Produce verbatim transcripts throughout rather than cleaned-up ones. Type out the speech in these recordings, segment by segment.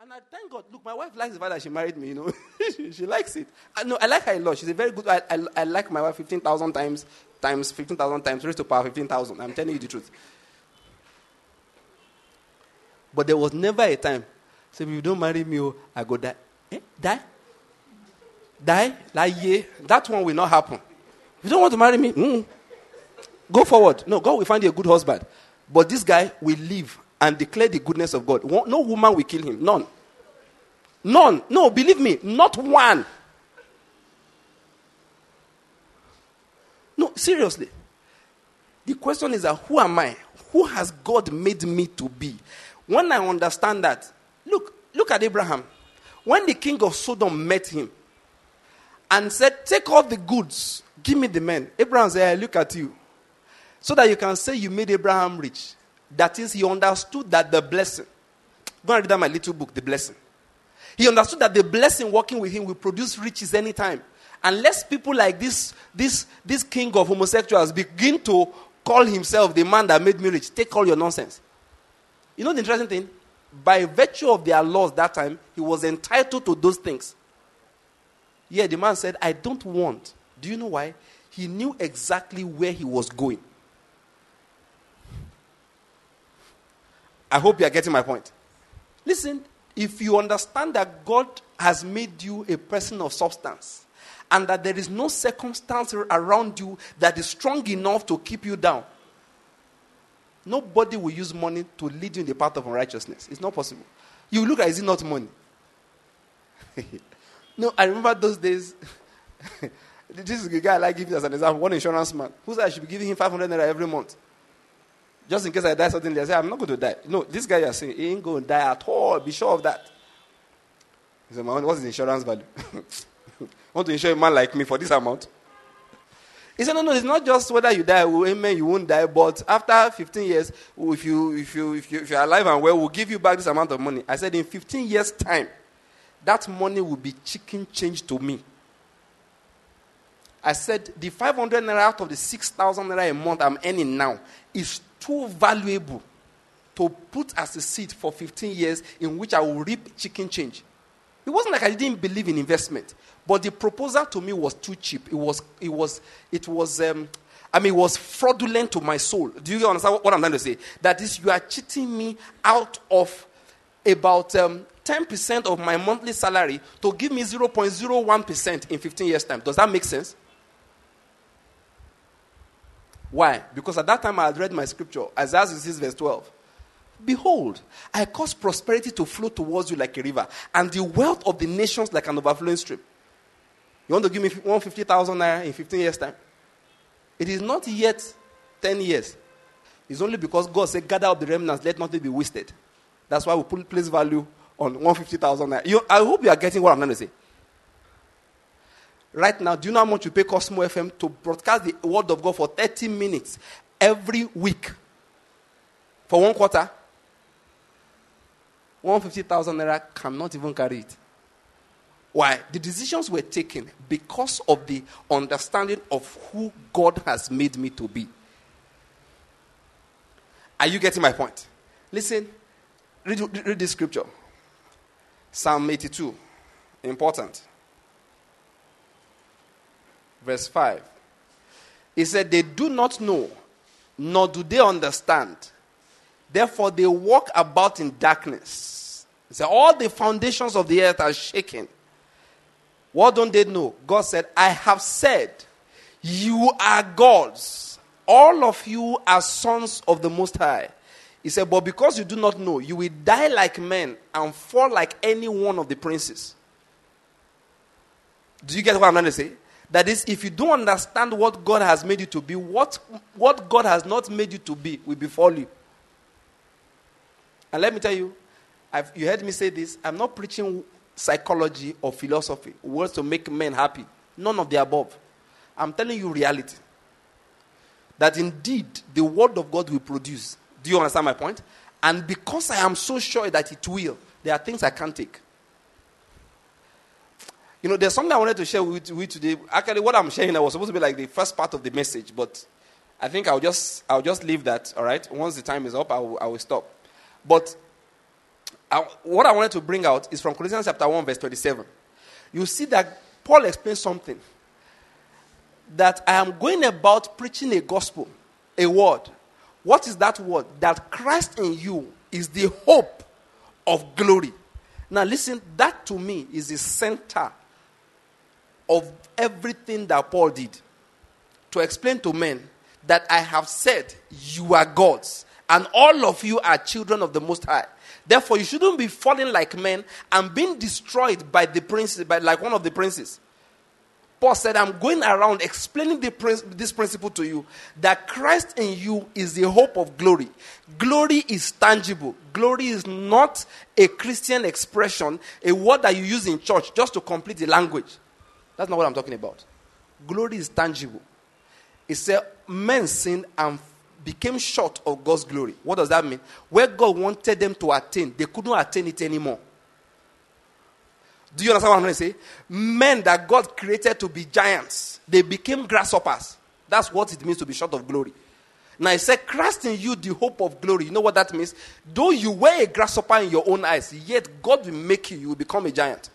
And I thank God. Look, my wife likes the fact that she married me, you know. she, she likes it. I, no, I like her a lot. She's a very good, I, I, I like my wife fifteen thousand times, times fifteen thousand times, raised to power fifteen thousand. I'm telling you the truth. But there was never a time. So if you don't marry me, oh, I go die. Eh? Die? Die? Like, yeah. That one will not happen. If you don't want to marry me, mm, go forward. No, God will find you a good husband. But this guy will live and declare the goodness of God. No woman will kill him. None. None. No, believe me, not one. No, seriously. The question is that who am I? Who has God made me to be? When I understand that, look, look at Abraham. When the king of Sodom met him and said, take all the goods, give me the men. Abraham said, I look at you. So that you can say you made Abraham rich. That is, he understood that the blessing. Go and read that my little book, The Blessing. He understood that the blessing working with him will produce riches anytime. Unless people like this, this, this king of homosexuals begin to call himself the man that made me rich, take all your nonsense. You know the interesting thing? By virtue of their laws that time, he was entitled to those things. Yeah, the man said, I don't want. Do you know why? He knew exactly where he was going. I hope you are getting my point. Listen, if you understand that God has made you a person of substance, and that there is no circumstance around you that is strong enough to keep you down, nobody will use money to lead you in the path of unrighteousness. It's not possible. You look at, is it not money? No, I remember those days. This is the guy I like giving as an example. One insurance man who said I should be giving him five hundred naira every month. Just in case I die suddenly, I say, I'm not going to die. No, this guy you are saying, he ain't going to die at all. Be sure of that. He said, what's the insurance value? Want to insure a man like me for this amount? He said, no, no, it's not just whether you die, amen, you won't die, but after fifteen years, if, you, if, you, if, you, if you're alive and well, we'll give you back this amount of money. I said, in fifteen years' time, that money will be chicken change to me. I said, the five hundred naira out of the six thousand naira a month I'm earning now is too valuable to put as a seed for fifteen years in which I will reap chicken change. It wasn't like I didn't believe in investment, but the proposal to me was too cheap. It was, it was, it was, um, I mean, it was fraudulent to my soul. Do you understand what I'm trying to say? That is, you are cheating me out of about um, ten percent of my monthly salary to give me zero point zero one percent in fifteen years' time. Does that make sense? Why? Because at that time I had read my scripture, Isaiah six verse twelve. Behold, I cause prosperity to flow towards you like a river, and the wealth of the nations like an overflowing stream. You want to give me one hundred fifty thousand naira in fifteen years' time? It is not yet ten years. It's only because God said, gather up the remnants, let nothing be wasted. That's why we put place value on one hundred fifty thousand naira. You, I hope you are getting what I'm trying to say. Right now, do you know how much you pay Cosmo F M to broadcast the word of God for thirty minutes every week? For one quarter? one hundred fifty thousand naira cannot even carry it. Why? The decisions were taken because of the understanding of who God has made me to be. Are you getting my point? Listen, read, read this scripture. Psalm eighty-two. Important. Verse five. He said, they do not know, nor do they understand. Therefore, they walk about in darkness. He said, all the foundations of the earth are shaken. What don't they know? God said, I have said, you are gods. All of you are sons of the Most High. He said, but because you do not know, you will die like men and fall like any one of the princes. Do you get what I'm trying to say? That is, if you don't understand what God has made you to be, what, what God has not made you to be will befall you. And let me tell you, I've, you heard me say this, I'm not preaching psychology or philosophy, words to make men happy. None of the above. I'm telling you reality. That indeed, the word of God will produce. Do you understand my point? And because I am so sure that it will, there are things I can't take. You know, there's something I wanted to share with you today. Actually, what I'm sharing, I was supposed to be like the first part of the message, but I think I'll just I'll just leave that, all right? Once the time is up, I will, I will stop. But I, what I wanted to bring out is from Colossians chapter one, verse twenty-seven. You see that Paul explains something. That I am going about preaching a gospel, a word. What is that word? That Christ in you is the hope of glory. Now listen, that to me is the center of everything that Paul did. To explain to men that I have said you are gods and all of you are children of the Most High. Therefore, you shouldn't be falling like men and being destroyed by the princes, by like one of the princes. Paul said, I'm going around explaining the prin- this principle to you, that Christ in you is the hope of glory. Glory is tangible. Glory is not a Christian expression, a word that you use in church just to complete the language. That's not what I'm talking about. Glory is tangible. It said, men sinned and became short of God's glory. What does that mean? Where God wanted them to attain, they couldn't attain it anymore. Do you understand what I'm trying to say? Men that God created to be giants, they became grasshoppers. That's what it means to be short of glory. Now it said, Christ in you, the hope of glory. You know what that means? Though you were a grasshopper in your own eyes, yet God will make you, you will become a giant.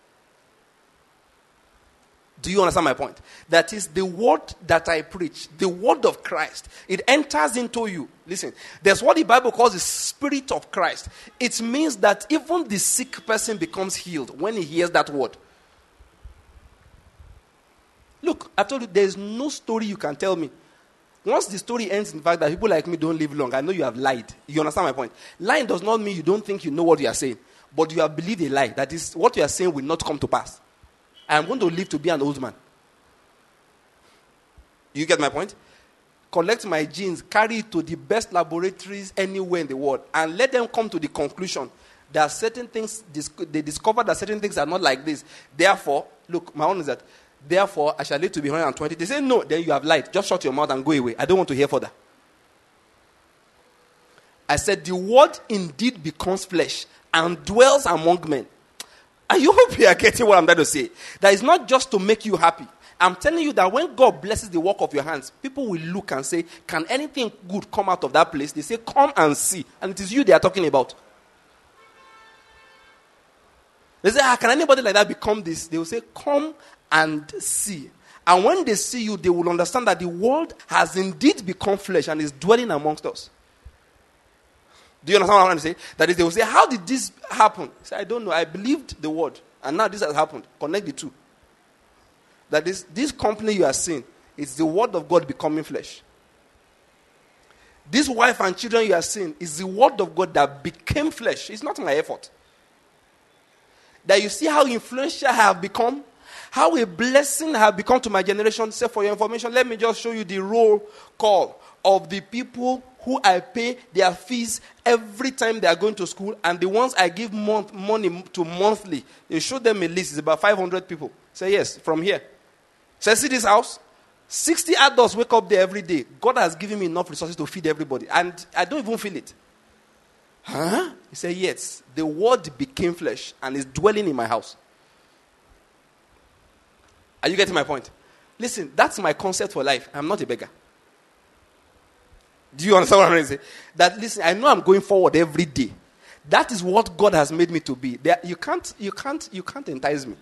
Do you understand my point? That is the word that I preach, the word of Christ. It enters into you. Listen, there's what the Bible calls the Spirit of Christ. It means that even the sick person becomes healed when he hears that word. Look, I told you, there's no story you can tell me. Once the story ends in the fact that people like me don't live long, I know you have lied. You understand my point? Lying does not mean you don't think you know what you are saying, but you have believed a lie. That is, what you are saying will not come to pass. I am going to live to be an old man. You get my point? Collect my genes, carry it to the best laboratories anywhere in the world, and let them come to the conclusion that certain things, they discover that certain things are not like this. Therefore, look, my own is that, therefore, I shall live to be one hundred twenty. They say, no, then you have lied. Just shut your mouth and go away. I don't want to hear further. I said, the word indeed becomes flesh and dwells among men. And you hope you are getting what I'm trying to say. That is not just to make you happy. I'm telling you that when God blesses the work of your hands, people will look and say, can anything good come out of that place? They say, come and see. And it is you they are talking about. They say, ah, can anybody like that become this? They will say, come and see. And when they see you, they will understand that the world has indeed become flesh and is dwelling amongst us. Do you understand what I'm trying to say? That is, they will say, how did this happen? Say, I don't know. I believed the word. And now this has happened. Connect the two. That is, this company you are seeing, it's the word of God becoming flesh. This wife and children you are seeing is the word of God that became flesh. It's not my effort. That you see how influential I have become, how a blessing I have become to my generation. Say, for your information, let me just show you the roll call of the people who I pay their fees every time they are going to school, and the ones I give month, money to monthly. You show them a list. It's about five hundred people. Say, yes, from here. Say, see this house? sixty adults wake up there every day. God has given me enough resources to feed everybody, and I don't even feel it. Huh? He said, yes, the word became flesh and is dwelling in my house. Are you getting my point? Listen, that's my concept for life. I'm not a beggar. Do you understand what I'm trying to say? That, listen, I know I'm going forward every day. That is what God has made me to be. There, you can't, you can't, you can't entice me.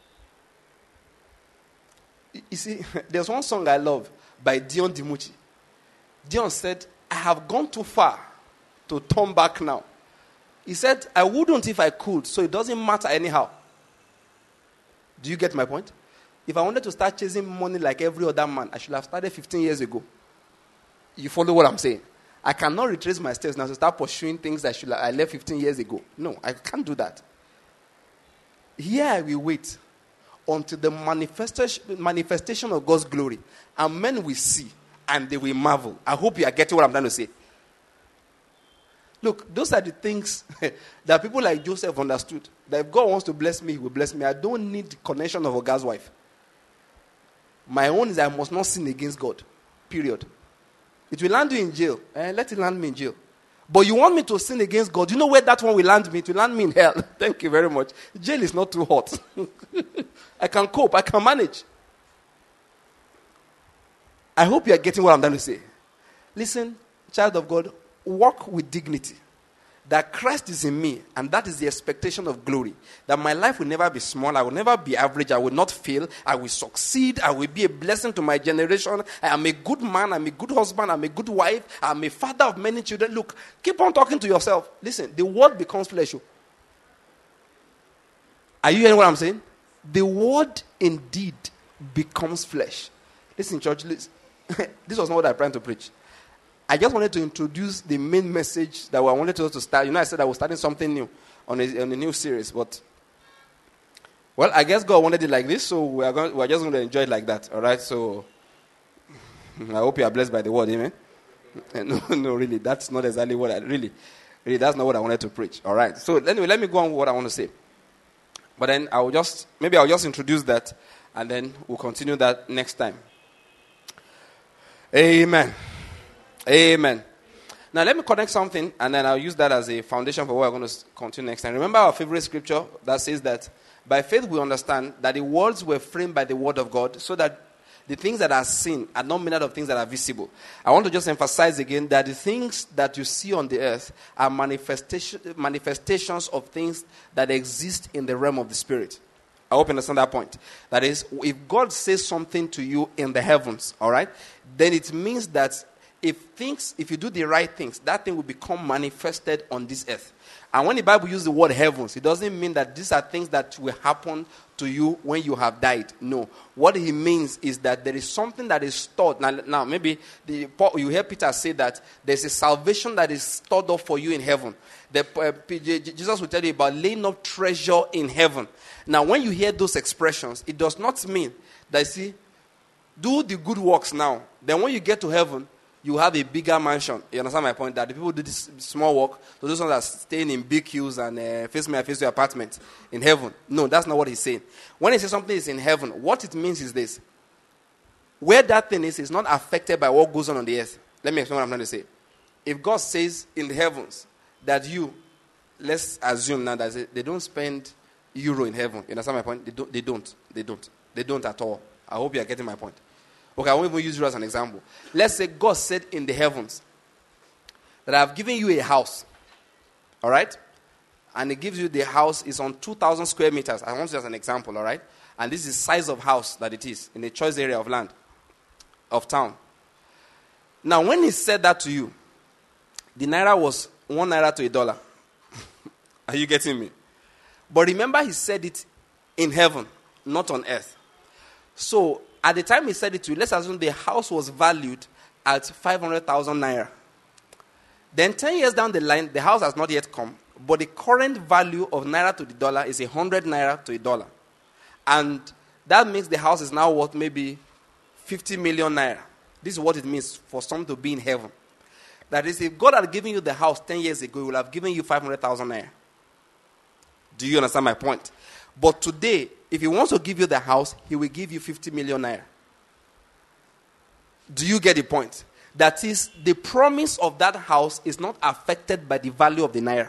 You see, there's one song I love by Dion Dimucci. Dion said, I have gone too far to turn back now. He said, I wouldn't if I could, so it doesn't matter anyhow. Do you get my point? If I wanted to start chasing money like every other man, I should have started fifteen years ago. You follow what I'm saying? I cannot retrace my steps now to start pursuing things I should I left fifteen years ago. No, I can't do that. Here I will wait until the manifestation, manifestation of God's glory, and men will see and they will marvel. I hope you are getting what I'm trying to say. Look, those are the things that people like Joseph understood. That if God wants to bless me, he will bless me. I don't need the connection of a guy's wife. My own is I must not sin against God. Period. It will land you in jail. Eh, let it land me in jail. But you want me to sin against God. You know where that one will land me? It will land me in hell. Thank you very much. Jail is not too hot. I can cope. I can manage. I hope you are getting what I'm trying to say. Listen, child of God, walk with dignity. that Christ is in me, and that is the expectation of glory. That my life will never be small, I will never be average, I will not fail, I will succeed, I will be a blessing to my generation. I am a good man, I'm a good husband, I'm a good wife, I'm a father of many children. Look, keep on talking to yourself. Listen, the word becomes flesh. Are you hearing what I'm saying? The word indeed becomes flesh. Listen, church, listen. This was not what I planned to preach. I just wanted to introduce the main message that I wanted us to start. You know, I said I was starting something new on a, on a new series, but well, I guess God wanted it like this, so we are going, we are just going to enjoy it like that. All right. So I hope you are blessed by the word, amen. No, no, really, that's not exactly what I really, really, that's not what I wanted to preach. All right. So anyway, let me go on with what I want to say. But then I will just maybe I'll just introduce that, and then we'll continue that next time. Amen. Amen. Now let me connect something, and then I'll use that as a foundation for what we're going to continue next time. Remember our favorite scripture that says that by faith we understand that the worlds were framed by the word of God, so that the things that are seen are not made out of things that are visible. I want to just emphasize again that the things that you see on the earth are manifestation, manifestations of things that exist in the realm of the spirit. I hope you understand that point. That is, if God says something to you in the heavens, all right, then it means that if things, if you do the right things, that thing will become manifested on this earth. And when the Bible uses the word heavens, it doesn't mean that these are things that will happen to you when you have died. No. What he means is that there is something that is stored. Now, now maybe the, you hear Peter say that there's a salvation that is stored up for you in heaven. The, uh, Jesus will tell you about laying up treasure in heaven. Now, when you hear those expressions, it does not mean that, see, do the good works now. Then when you get to heaven, you have a bigger mansion. You understand my point? That the people do this small work, so those ones are staying in big queues and uh, face me, I face your apartment in heaven. No, that's not what he's saying. When he says something is in heaven, what it means is this. Where that thing is, is not affected by what goes on on the earth. Let me explain what I'm trying to say. If God says in the heavens that you, let's assume now that they don't spend euro in heaven. You understand my point? They don't. They don't. They don't. They don't at all. I hope you are getting my point. Okay, I won't even use you as an example. Let's say God said in the heavens that I have given you a house. All right? And he gives you the house is on two thousand square meters. I want you as an example, all right? And this is the size of house that it is in a choice area of land, of town. Now, when he said that to you, the naira was one naira to a dollar. Are you getting me? But remember, he said it in heaven, not on earth. So, at the time he said it to you, let's assume the house was valued at five hundred thousand naira. Then ten years down the line, the house has not yet come, but the current value of naira to the dollar is one hundred naira to a dollar. And that means the house is now worth maybe fifty million naira. This is what it means for someone to be in heaven. That is, if God had given you the house ten years ago, he would have given you five hundred thousand naira. Do you understand my point? But today, if he wants to give you the house, he will give you fifty million naira. Do you get the point? That is, the promise of that house is not affected by the value of the naira.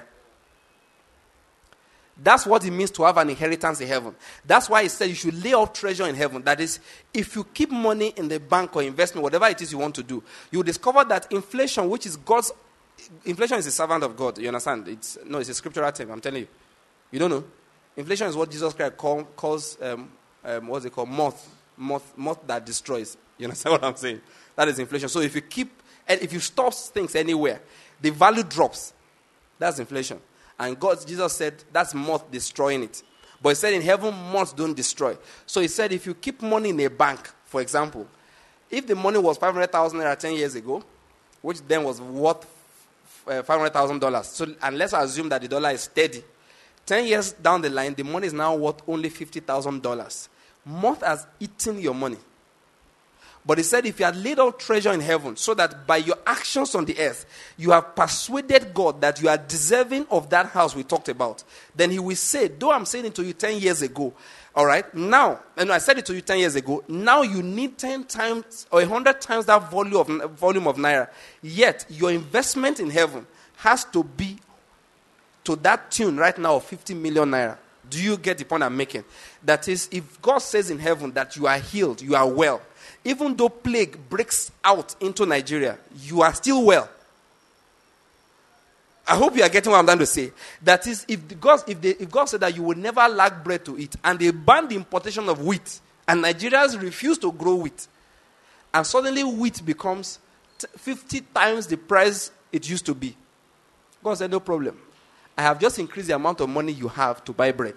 That's what it means to have an inheritance in heaven. That's why he said you should lay up treasure in heaven. That is, if you keep money in the bank or investment, whatever it is you want to do, you will discover that inflation, which is God's, inflation is a servant of God. You understand? It's no, it's a scriptural term. I'm telling you. You don't know? Inflation is what Jesus Christ call, calls, um, um, what's it called? Moth. Moth, moth that destroys. You understand what I'm saying? That is inflation. So if you keep, and if you stop things anywhere, the value drops. That's inflation. And God, Jesus said, that's moth destroying it. But he said in heaven, moths don't destroy. So he said if you keep money in a bank, for example, if the money was five hundred thousand naira ten years ago, which then was worth uh, five hundred thousand dollars. So, and let's assume that the dollar is steady. Ten years down the line, the money is now worth only fifty thousand dollars. Moth has eaten your money. But he said if you had laid out treasure in heaven, so that by your actions on the earth, you have persuaded God that you are deserving of that house we talked about, then he will say, though I'm saying it to you ten years ago, all right, now, and I said it to you ten years ago, now you need ten times or one hundred times that volume of, volume of naira. Yet, your investment in heaven has to be to that tune right now of fifty million naira. Do you get the point I'm making? That is, if God says in heaven that you are healed, you are well, even though plague breaks out into Nigeria, you are still well. I hope you are getting what I'm trying to say. That is, if the God, if, they, if God said that you will never lack bread to eat, and they banned the importation of wheat, and Nigerians refuse to grow wheat, and suddenly wheat becomes fifty times the price it used to be. God said, no problem. I have just increased the amount of money you have to buy bread.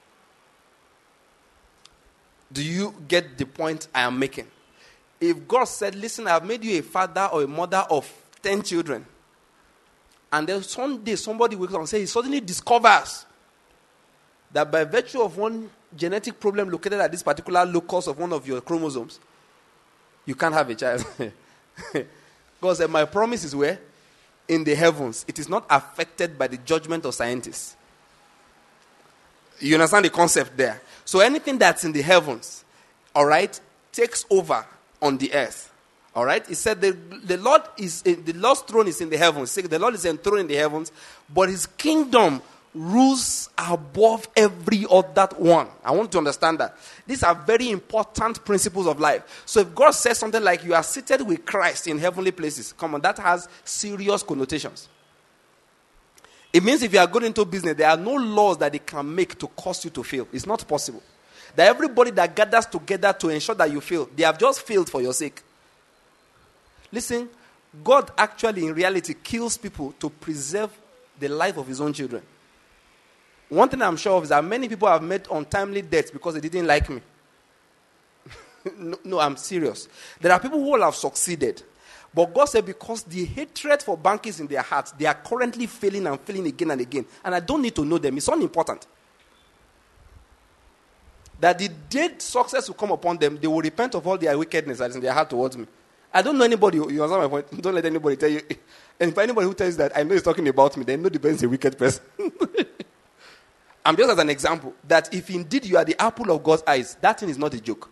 Do you get the point I am making? If God said, listen, I have made you a father or a mother of ten children, and then someday somebody wakes up and says he suddenly discovers that by virtue of one genetic problem located at this particular locus of one of your chromosomes, you can't have a child. God said, my promise is where? In the heavens. It is not affected by the judgment of scientists. You understand the concept there? So anything that's in the heavens, all right, takes over on the earth. All right? He said the, the Lord is in, the Lord's throne is in the heavens. The Lord is enthroned in the heavens, but his kingdom rules above every other one. I want to understand that. These are very important principles of life. So if God says something like you are seated with Christ in heavenly places, come on, that has serious connotations. It means if you are going into business, there are no laws that they can make to cause you to fail. It's not possible. That everybody that gathers together to ensure that you fail, they have just failed for your sake. Listen, God actually in reality kills people to preserve the life of his own children. One thing I'm sure of is that many people have met untimely deaths because they didn't like me. no, no, I'm serious. There are people who will have succeeded. But God said because the hatred for bankers in their hearts, they are currently failing and failing again and again. And I don't need to know them. It's unimportant. That the day success will come upon them, they will repent of all their wickedness that is in their heart towards me. I don't know anybody, you understand my point? Don't let anybody tell you. And if anybody who tells you that I know he's talking about me, then know the person is a wicked person. I'm just as an example, that if indeed you are the apple of God's eyes, that thing is not a joke.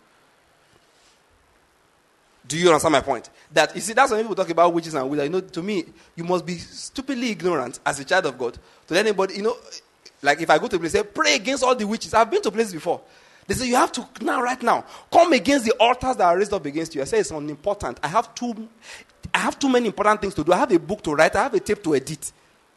Do you understand my point? That, you see, that's when people talk about witches and wizards. You know, to me, you must be stupidly ignorant as a child of God. To let anybody, you know, like if I go to a place, say, pray against all the witches. I've been to places before. They say, you have to, now, right now, come against the altars that are raised up against you. I say, it's unimportant. I have too, I have too many important things to do. I have a book to write. I have a tape to edit.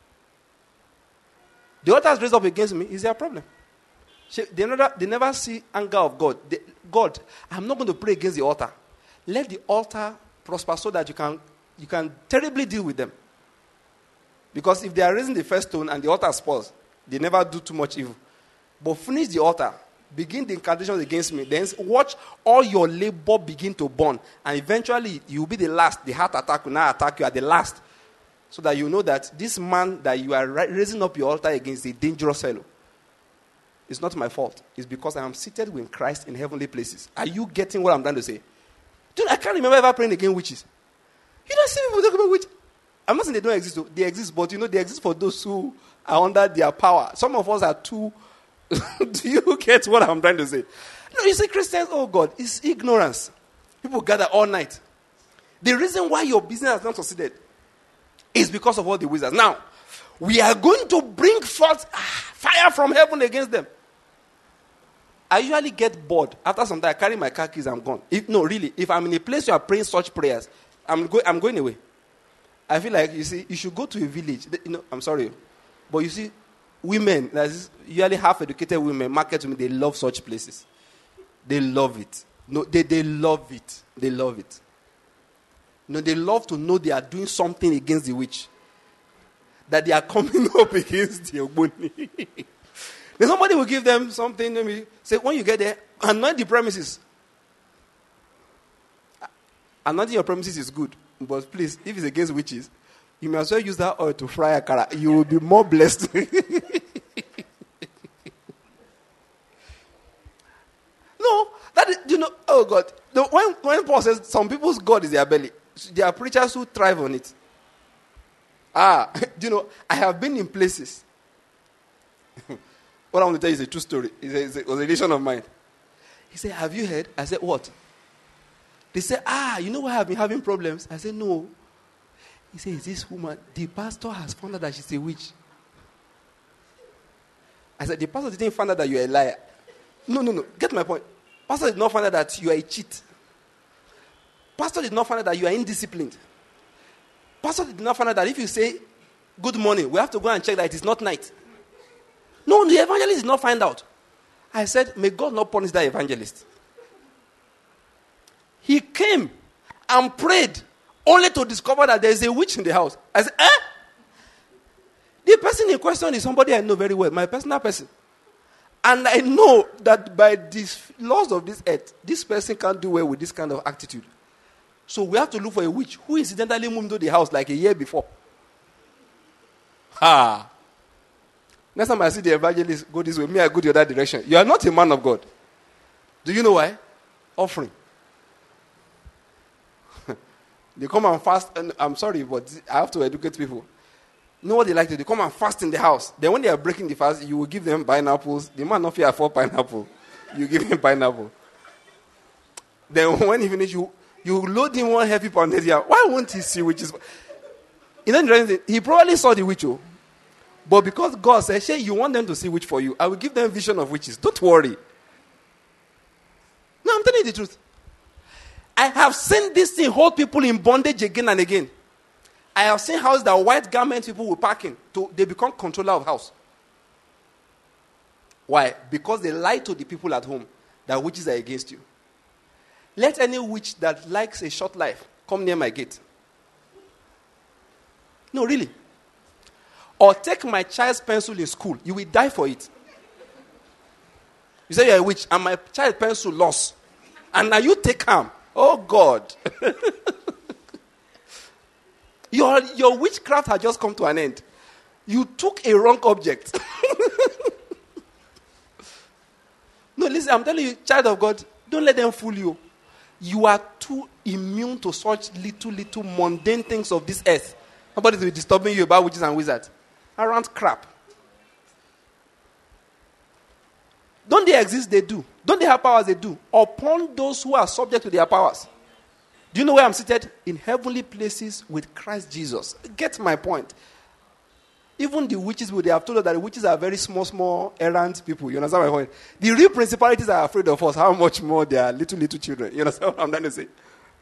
The altars raised up against me is their problem. They never, they never see anger of God. They, God, I'm not going to pray against the altar. Let the altar prosper so that you can, you can terribly deal with them. Because if they are raising the first stone and the altar spoils, they never do too much evil. But finish the altar. Begin the incantations against me. Then watch all your labor begin to burn. And eventually, you will be the last. The heart attack will now attack you at the last. So that you know that this man that you are raising up your altar against is a dangerous fellow. It's not my fault. It's because I am seated with Christ in heavenly places. Are you getting what I'm trying to say? Dude, I can't remember ever praying against witches. You don't see people talk about witches. I'm not saying they don't exist. They exist, but you know, they exist for those who are under their power. Some of us are too... Do you get what I'm trying to say? No, you see, Christians, oh God, it's ignorance. People gather all night. The reason why your business has not succeeded is because of all the wizards. Now, we are going to bring forth ah, fire from heaven against them. I usually get bored. After some time, I carry my car keys, I'm gone. If, no, really, if I'm in a place where you are praying such prayers, I'm, go, I'm going away. I feel like, you see, you should go to a village. You know, I'm sorry. But you see, women, that's usually half-educated women, market women, they love such places. They love it. No, they, they love it. They love it. No, they love to know they are doing something against the witch. That they are coming up against the Ogboni. Then somebody will give them something. Let me say, when you get there, anoint the premises. Anointing your premises is good. But please, if it's against witches, you may as well use that oil to fry akara. You will be more blessed. No, that is, you know, oh God. No, when, when Paul says some people's God is their belly, there are preachers who thrive on it. Ah, you know, I have been in places. What I want to tell you is a true story. It's a, it was a relation of mine. He said, have you heard? I said, what? They said, ah, you know why I've been having problems? I said, no. He said, is this woman, the pastor has found out that she's a witch. I said, the pastor didn't find out that you're a liar. No, no, no. Get my point. Pastor did not find out that you are a cheat. Pastor did not find out that you are indisciplined. Pastor did not find out that if you say good morning. We have to go and check that it is not night. No, the evangelist did not find out. I said, may God not punish that evangelist. He came and prayed only to discover that there is a witch in the house. I said, eh? The person in question is somebody I know very well, my personal person. And I know that by the laws of this earth, this person can't do well with this kind of attitude. So we have to look for a witch who incidentally moved to the house like a year before. Ha! Next time I see the evangelist go this way, me I go the other direction. You are not a man of God. Do you know why? Offering. They come and fast, and I'm sorry, but I have to educate people. You know what they like to do? They come and fast in the house. Then when they are breaking the fast, you will give them pineapples. The man not fear afford pineapple. You give him pineapple. Then when he finish, you you load him one heavy pounded here. Why won't he see witches? You know, he probably saw the witch, but because God said, "Hey, you want them to see witch for you? I will give them vision of witches. Don't worry." No, I'm telling you the truth. I have seen this thing hold people in bondage again and again. I have seen houses that white garment people will park in. To, they become controller of house. Why? Because they lie to the people at home that witches are against you. Let any witch that likes a short life come near my gate. No, really. Or take my child's pencil in school. You will die for it. You say you're a witch and my child's pencil lost. And now you take harm. Oh, God. your, your witchcraft has just come to an end. You took a wrong object. No, listen, I'm telling you, child of God, don't let them fool you. You are too immune to such little, little mundane things of this earth. Nobody will be disturbing you about witches and wizards. Around crap. Don't they exist? They do. Don't they have powers? They do. Upon those who are subject to their powers. Do you know where I'm seated? In heavenly places with Christ Jesus. Get my point. Even the witches, they have told us that the witches are very small, small, errant people. You understand my point? The real principalities are afraid of us. How much more they are little, little children. You understand what I'm trying to say?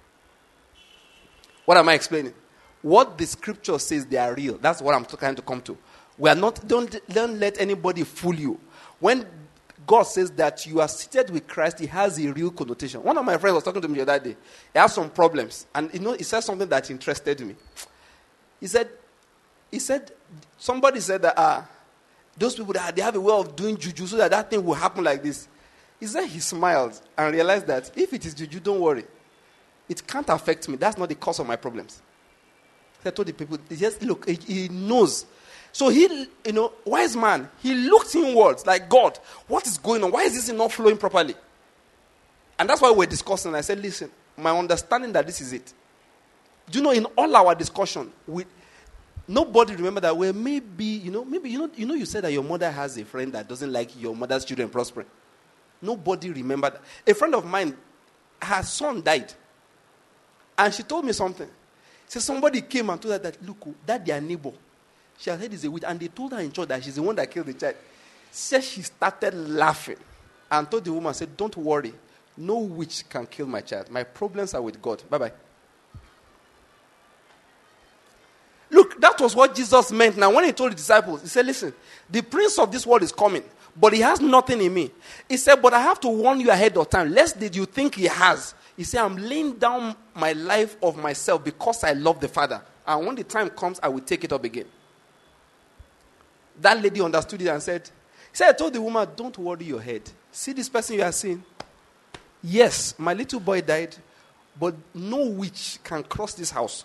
What am I explaining? What the scripture says, they are real. That's what I'm trying to come to. We are not, don't, don't let anybody fool you. When God says that you are seated with Christ, it has a real connotation. One of my friends was talking to me the other day. He had some problems. And you know, he said something that interested me. He said, he said, somebody said that uh, those people, that they have a way of doing juju so that that thing will happen like this. He said he smiled and realized that if it is juju, don't worry. It can't affect me. That's not the cause of my problems. I told the people, just look, he, he knows. So he, you know, wise man, he looked inwards like, God, what is going on? Why is this not flowing properly? And that's why we're discussing. I said, listen, my understanding that this is it. Do you know, in all our discussion, we, nobody remember that well, maybe, you know, maybe, you know, you know, you said that your mother has a friend that doesn't like your mother's children prospering. Nobody remembered. A friend of mine, her son died. And she told me something. So somebody came and told her that, look, that their neighbor, she had heard is a witch, and they told her in church that she's the one that killed the child. Said she started laughing and told the woman, said, don't worry, no witch can kill my child. My problems are with God. Bye-bye. Look, that was what Jesus meant. Now, when he told the disciples, he said, listen, the prince of this world is coming, but he has nothing in me. He said, but I have to warn you ahead of time, lest did you think he has. He said, I'm laying down my life of myself because I love the Father. And when the time comes, I will take it up again. That lady understood it and said, he said, I told the woman, don't worry your head. See this person you are seeing? Yes, my little boy died, but no witch can cross this house.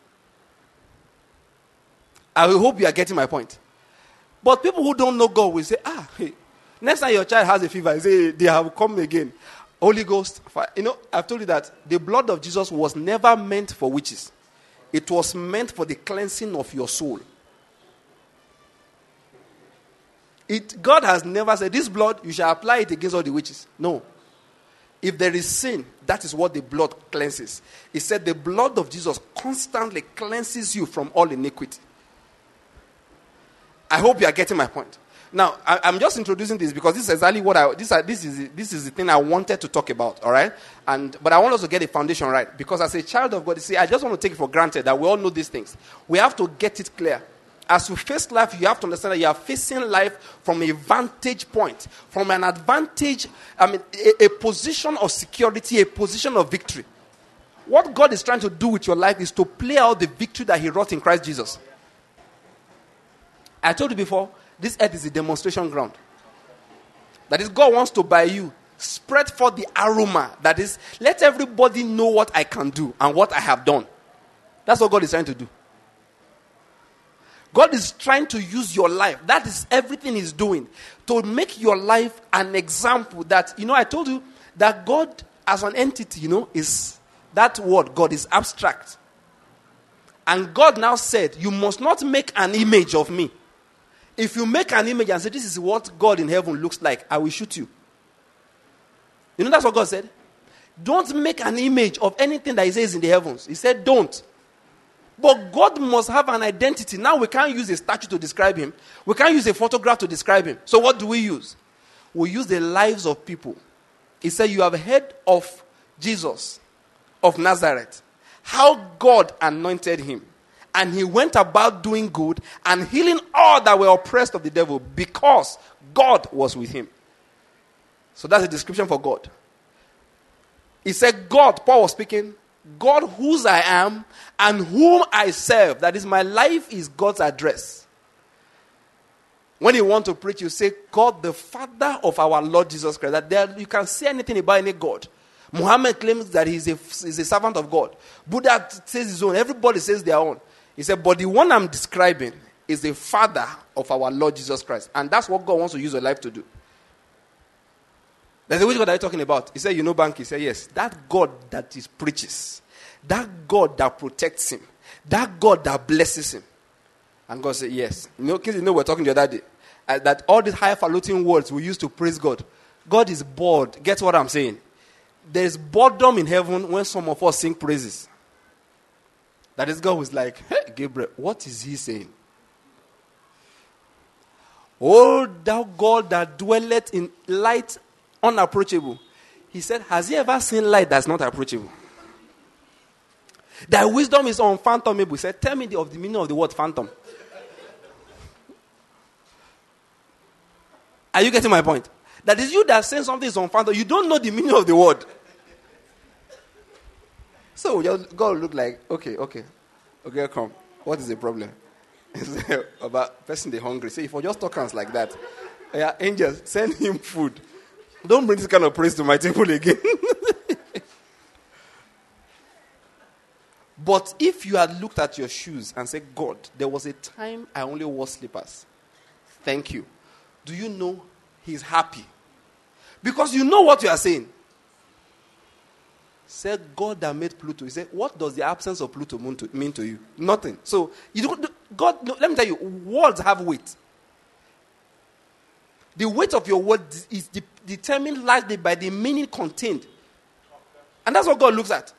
I hope you are getting my point. But people who don't know God will say, ah, hey, next time your child has a fever, say, they have come again. Holy Ghost, fire. You know, I've told you that the blood of Jesus was never meant for witches. It was meant for the cleansing of your soul. It, God has never said, this blood, you shall apply it against all the witches. No. If there is sin, that is what the blood cleanses. He said the blood of Jesus constantly cleanses you from all iniquity. I hope you are getting my point. Now, I, I'm just introducing this because this is exactly what I, this, this, is, this is the thing I wanted to talk about, all right? And But I want us to get the foundation right because as a child of God, you see, I just want to take it for granted that we all know these things. We have to get it clear. as you face life, you have to understand that you are facing life from a vantage point, from an advantage, I mean, a, a position of security, a position of victory. What God is trying to do with your life is to play out the victory that he wrought in Christ Jesus. I told you before, this earth is a demonstration ground. That is, God wants to, by you, spread forth the aroma. That is, let everybody know what I can do and what I have done. That's what God is trying to do. God is trying to use your life. That is everything he's doing. To make your life an example that, you know, I told you that God as an entity, you know, is, that word, God, is abstract. And God now said, you must not make an image of me. If you make an image and say, this is what God in heaven looks like, I will shoot you. You know, that's what God said. Don't make an image of anything that he says in the heavens. He said, don't. But God must have an identity. Now we can't use a statue to describe him. We can't use a photograph to describe him. So what do we use? We use the lives of people. He said, you have heard of Jesus of Nazareth, how God anointed him. And he went about doing good and healing all that were oppressed of the devil because God was with him. So that's a description for God. He said, God, Paul was speaking, God whose I am and whom I serve. That is, my life is God's address. When you want to preach, you say, God, the Father of our Lord Jesus Christ. That there, you can say anything about any God. Muhammad claims that he's a, he's a servant of God. Buddha says his own. Everybody says their own. He said, but the one I'm describing is the Father of our Lord Jesus Christ. And that's what God wants to use your life to do. There's a which God are you talking about? He said, you know Banky? He said, yes. That God that is preaches. That God that protects him. That God that blesses him. And God said, yes. You know, kids, you know we're talking the other day. Uh, that all these highfalutin words we use to praise God. God is bored. Get what I'm saying? There's boredom in heaven when some of us sing praises. That is, God was like, hey, Gabriel, what is he saying? Oh, thou God that dwelleth in light unapproachable. He said, has he ever seen light that's not approachable? Thy wisdom is unfathomable. He said, tell me the, of the meaning of the word phantom. Are you getting my point? That is you that saying something is unfathomable. You don't know the meaning of the word. So God look like, okay, okay, okay, come. What is the problem? About person they hungry. Say, if I just talk hands like that, yeah, angels, send him food. Don't bring this kind of praise to my table again. But if you had looked at your shoes and said, God, there was a time I only wore slippers. Thank you. Do you know he's happy? Because you know what you are saying. Said God that made Pluto. He said, what does the absence of Pluto mean to, mean to you? Nothing. So, you don't, God, let me tell you, words have weight. The weight of your word is de- determined largely by the meaning contained. And that's what God looks at.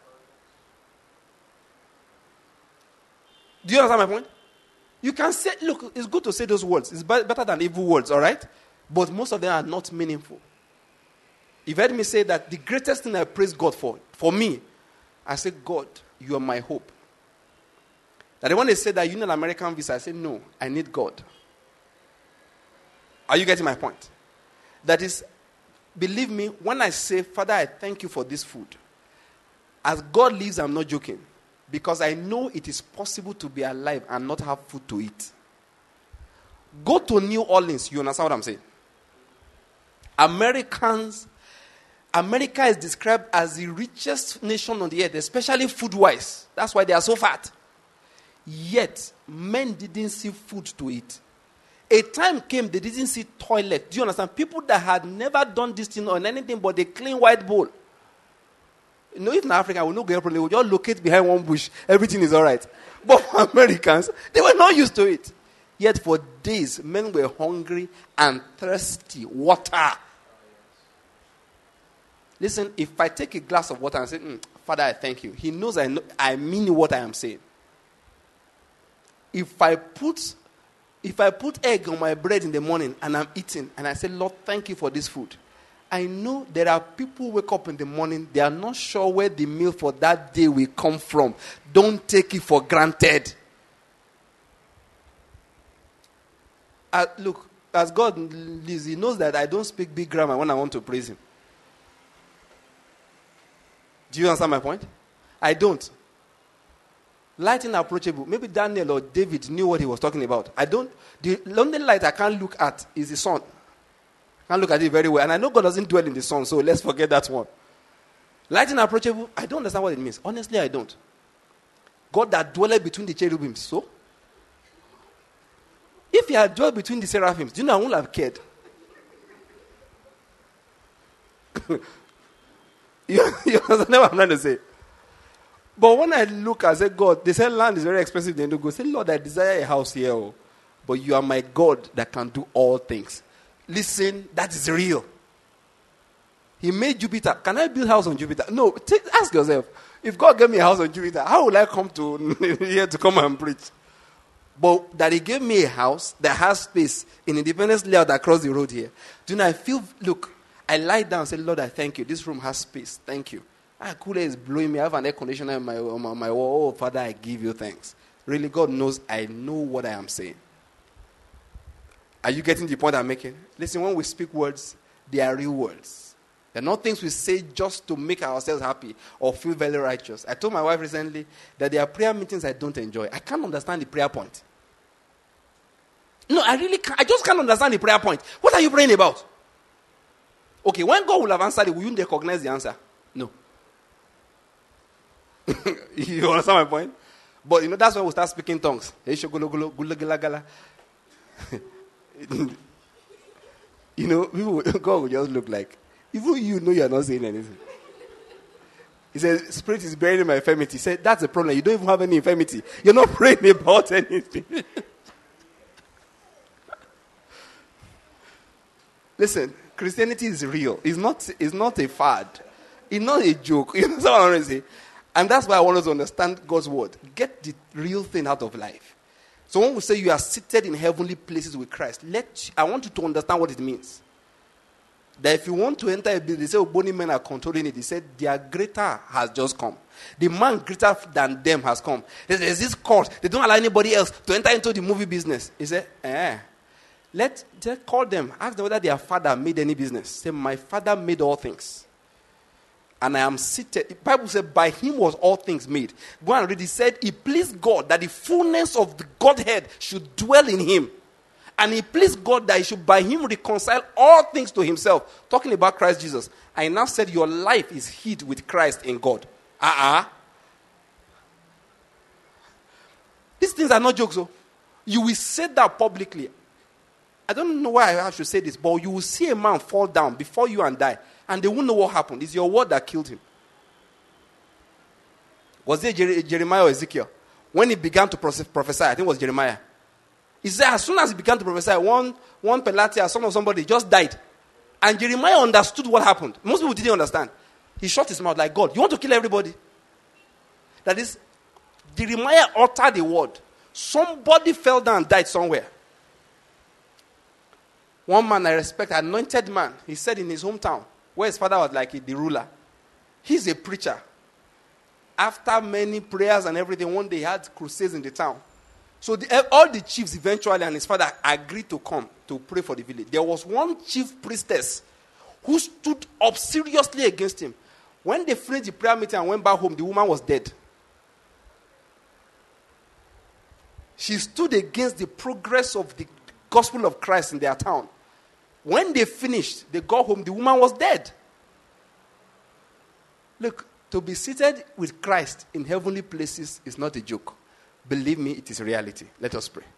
Do you understand my point? You can say, look, it's good to say those words. It's better than evil words, all right? But most of them are not meaningful. You've heard me say that the greatest thing I praise God for, for me, I say, God, you are my hope. That when they say that you need an American visa, I say, no, I need God. Are you getting my point? That is, believe me, when I say, Father, I thank you for this food, as God lives, I'm not joking. Because I know it is possible to be alive and not have food to eat. Go to New Orleans, you understand what I'm saying? Americans, America is described as the richest nation on the earth, especially food-wise. That's why they are so fat. Yet, men didn't see food to eat. A time came, they didn't see toilet. Do you understand? People that had never done this thing or anything but a clean white bowl. You know, if in Africa, we will not get a problem. We will just locate behind one bush. Everything is all right. But for Americans, they were not used to it. Yet for days, men were hungry and thirsty. Water. Listen, if I take a glass of water and say, mm, Father, I thank you. He knows I know, I mean what I am saying. If I put, if I put egg on my bread in the morning and I'm eating, and I say, Lord, thank you for this food. I know there are people who wake up in the morning, they are not sure where the meal for that day will come from. Don't take it for granted. Uh, look, as God lives, he knows that I don't speak big grammar when I want to praise him. Do you understand my point? I don't. Light inapproachable. Maybe Daniel or David knew what he was talking about. I don't. The only light I can't look at is the sun. I can't look at it very well. And I know God doesn't dwell in the sun, so let's forget that one. Light inapproachable, I don't understand what it means. Honestly, I don't. God that dwelleth between the cherubims. So? If he had dwelt between the seraphims, do you know I wouldn't have cared? you, you understand what I'm trying to say? But when I look, I say, God, they say land is very expensive. Then they go, say, Lord, I desire a house here. Oh, but you are my God that can do all things. Listen, that is real. He made Jupiter. Can I build a house on Jupiter? No. Take, ask yourself, if God gave me a house on Jupiter, how will I come to here to come and preach? But that he gave me a house that has space in Independence Layout across the road here. Do you know, I feel, look, I lie down and say, Lord, I thank you. This room has space. Thank you. Ah, cooler is blowing me. I have an air conditioner in my, on my, my wall. Oh, Father, I give you thanks. Really, God knows I know what I am saying. Are you getting the point I'm making? Listen, when we speak words, they are real words. They're not things we say just to make ourselves happy or feel very righteous. I told my wife recently that there are prayer meetings I don't enjoy. I can't understand the prayer point. No, I really can't. I just can't understand the prayer point. What are you praying about? Okay, when God will have answered it, will you recognize the answer? No. You understand my point? But you know, that's when we start speaking tongues. You know, people, God will just look like, even you know you're not saying anything. He said, Spirit is bearing my infirmity. He said, that's the problem. You don't even have any infirmity. You're not praying about anything. Listen, Christianity is real. It's not, it's not a fad. It's not a joke. You know what I'm trying to say? And that's why I want us to understand God's word. Get the real thing out of life. So when we say you are seated in heavenly places with Christ, let I want you to understand what it means. That if you want to enter a building, they say, oh, bony men are controlling it. They said, their greater has just come. The man greater than them has come. There's, there's this court. They don't allow anybody else to enter into the movie business. He said, eh. Let, let call them. Ask them whether their father made any business. Say, my father made all things. And I am seated. The Bible said, by him was all things made. Go and read. He said, it pleased God that the fullness of the Godhead should dwell in him. And it pleased God that he should by him reconcile all things to himself. Talking about Christ Jesus. I now said your life is hid with Christ in God. Uh-uh. These things are not jokes. So you will say that publicly. I don't know why I have to say this, but you will see a man fall down before you and die, and they won't know what happened. It's your word that killed him. Was it Jer- Jeremiah or Ezekiel? When he began to prophesy, I think it was Jeremiah. He said as soon as he began to prophesy, one, one Pelatia, son of somebody, just died. And Jeremiah understood what happened. Most people didn't understand. He shut his mouth like, God, you want to kill everybody? That is, Jeremiah uttered the word. Somebody fell down and died somewhere. One man I respect, an anointed man, he said in his hometown, where his father was like the ruler. He's a preacher. After many prayers and everything, one day he had crusades in the town. So the, all the chiefs eventually and his father agreed to come to pray for the village. There was one chief priestess who stood up seriously against him. When they finished the prayer meeting and went back home, the woman was dead. She stood against the progress of the gospel of Christ in their town. When they finished, they got home, the woman was dead. Look, to be seated with Christ in heavenly places is not a joke. Believe me, it is reality. Let us pray.